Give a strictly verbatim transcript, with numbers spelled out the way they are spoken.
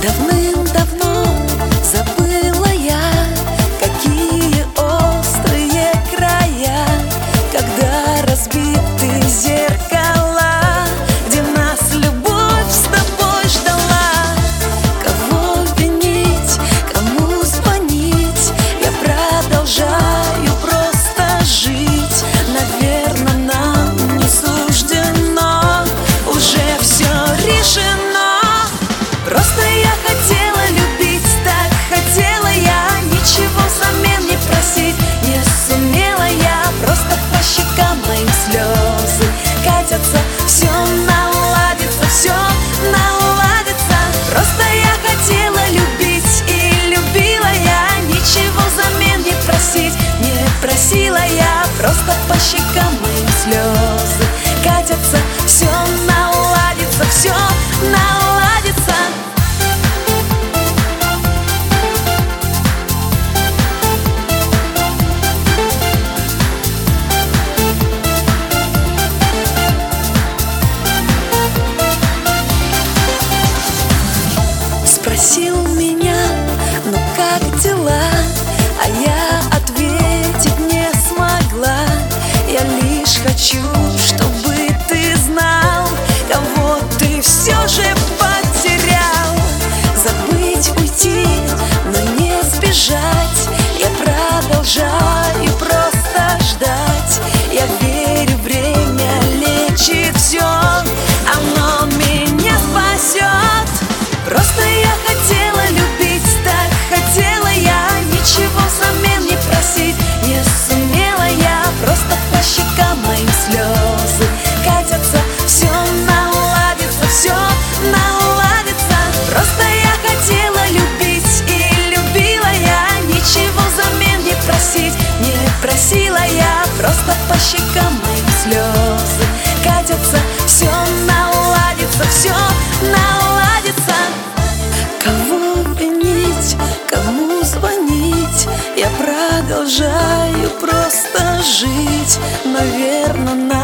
Давным-давно забыла я, какие острые края, когда разбиты зеркала, где нас любовь с тобой ждала. Кого винить, кому звонить, я продолжаю просто жить. Наверное, нам не суждено, уже все решено. Просто я хотела любить, так хотела я, ничего взамен не просить не сумела я. Просто по щекам моим слезы катятся, все наладится, все наладится. Просто я хотела любить и любила я, ничего взамен не просить не просила я. Просто по щекам моим слезы катятся, все наладится, все наладится. Спросил меня, ну как дела, а я ответить не смогла. Я лишь хочу, чтобы ты знал, кого ты все же потерял. Забыть, уйти, но не сбежать, я продолжаю просто ждать. Я верю, время лечит все, оно меня спасет. Просто я хотела любить, так хотела я, ничего взамен не просить не сумела я. Просто по щекам моим слезы катятся, все наладится, все наладится. Просто я хотела любить и любила я, ничего взамен не просить не просила я. Просто по щекам моим слезы катятся, все наладится, все наладится. Кого винить, кому звонить, я продолжаю просто жить. Наверное, надо